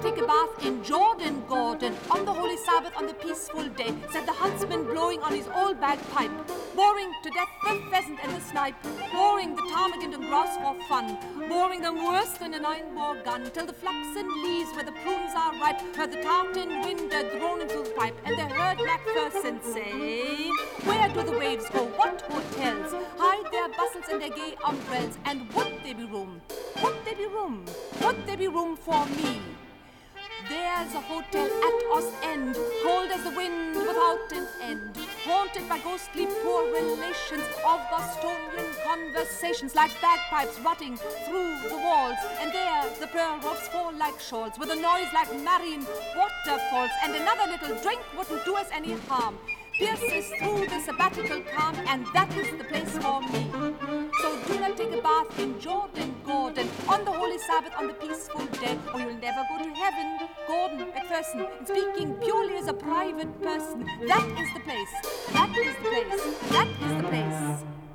take a bath in Jordan, Gordon, on the holy Sabbath, on the peaceful day, said the huntsman blowing on his old bagpipe, boring to death the pheasant and the snipe, boring the ptarmigan and grouse for fun, boring them worse than a 9-bore gun, till the flaxen leaves where the prunes are ripe heard the tartan wind droning through the pipe, and they heard Macpherson say, where do the waves go? What hotels hide their bustles and their gay umbrellas? And would there be room? Would there be room? Would there be room for me? There's a hotel at Ostend, cold as the wind without an end, haunted by ghostly poor relations of Bostonian conversations, like bagpipes rotting through the walls, and there the prayer ropes fall like shawls, with a noise like marine waterfalls, and another little drink wouldn't do us any harm. Pierces through the sabbatical calm, and that is the place for me. So do not take a bath in Jordan, Gordon, on the holy Sabbath, on the peaceful day, or you'll never go to heaven. Gordon Macpherson, speaking purely as a private person, that is the place, that is the place, that is the place.